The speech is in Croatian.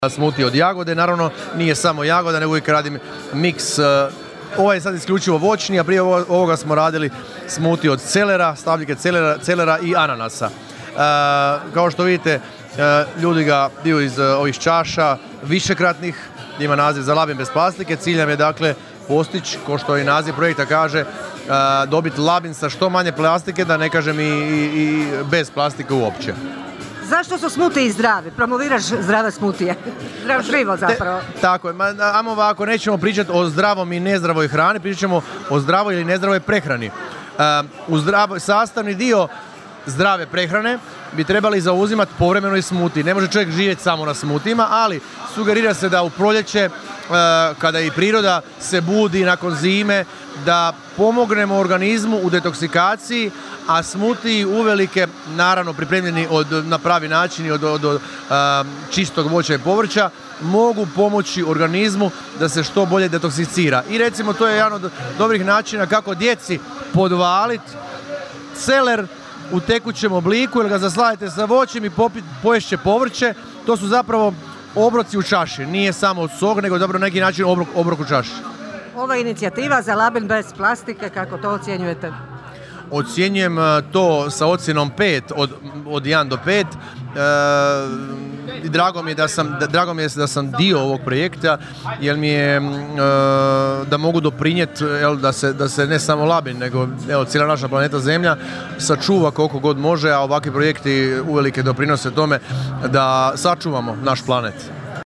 Smoothie od jagode, naravno nije samo jagoda, nego uvijek radim miks. Ovaj je sad isključivo voćni, a prije ovoga smo radili smoothie od celera, stabljike celera i ananasa. Kao što vidite, ljudi ga piju iz ovih čaša višekratnih, ima naziv za labin bez plastike. Cilj nam je dakle postići, kao što i naziv projekta kaže, dobiti labin sa što manje plastike, da ne kažem i bez plastike uopće. Zašto su smoothie zdravi? Promoviraš zdrave smoothie. Živo zapravo. Tako je. Ajmo ovako, nećemo pričati o zdravom i nezdravoj hrani, pričat ćemo o zdravoj ili nezdravoj prehrani. Sastavni dio zdrave prehrane bi trebali zauzimati povremeno i smoothie. Ne može čovjek živjeti samo na smoothijima, ali sugerira se da u proljeće, kada i priroda se budi nakon zime, da pomognemo organizmu u detoksikaciji, a smoothie uvelike, naravno pripremljeni na pravi način i od čistog voća i povrća, mogu pomoći organizmu da se što bolje detoksikira. I recimo to je jedan od dobrih načina kako djeci podvaliti celer u tekućem obliku, ili ga zasladite sa voćem i poješće povrće. To su zapravo obroci u čaši. Nije samo sok, nego dobro na neki način obrok u čaši. Ova inicijativa za labin bez plastike, kako to ocjenjujete? Ocjenjujem to sa ocjenom 5 od 1 do 5. Drago mi je da sam dio ovog projekta, jer mi je da mogu doprinijeti da se ne samo labin, nego cijela naša planeta Zemlja sačuva koliko god može, a ovakvi projekti uvelike doprinose tome da sačuvamo naš planet.